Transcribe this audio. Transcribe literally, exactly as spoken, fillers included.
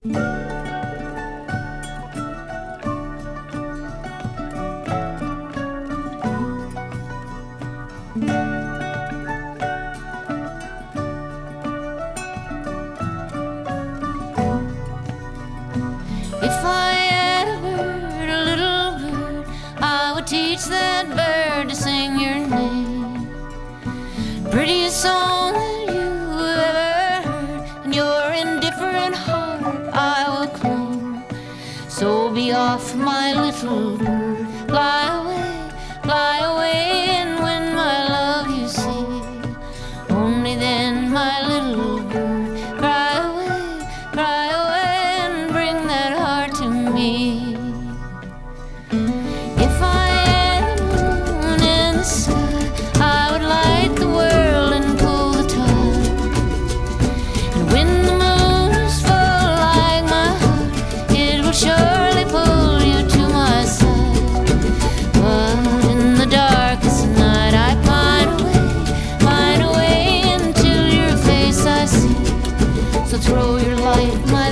If I had a bird, a little bird, I would teach that bird to sing your name. Prettiest song that you ever heard, and your indifferent heart I will claim. So be off, my little bird, fly away, fly away, and win my love, you see. Only then, my little bird, cry away, cry away, and bring that heart to me. If I had a moon in the sky, I would light the world and pull the tide. And when the moon is full like my heart, it will surely pull you to my side. But in the darkest night I pine away, pine away, until your face I see. So throw your light, my